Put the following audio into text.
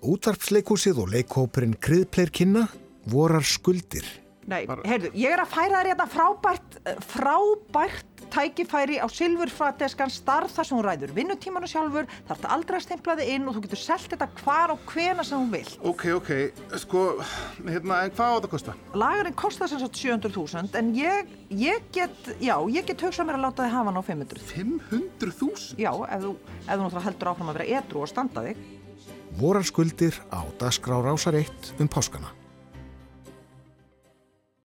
Útvarpsleikhúsið og leikhópurinn Kryðpleir kynna Vorar skuldir. Nei, heyrðu, ég að færa þér hérna frábært tækifæri á silfurfateskan starf þar sem hún ræður vinnutímanu sjálfur, þarf það aldrei að stempla þig inn og þú getur selt þetta hvar og hvena sem hún vilt. Ok, sko, en hvað á þetta kosta? Lagarinn kostar sem sagt 700.000 en ég get hugsað mér að láta þig hafa hann á 500. 500.000? Já, ef þú náttúrulega heldur áfram að vera edrú og standa þig. Vorar skuldir á dagskrá Rásar 1 páskana.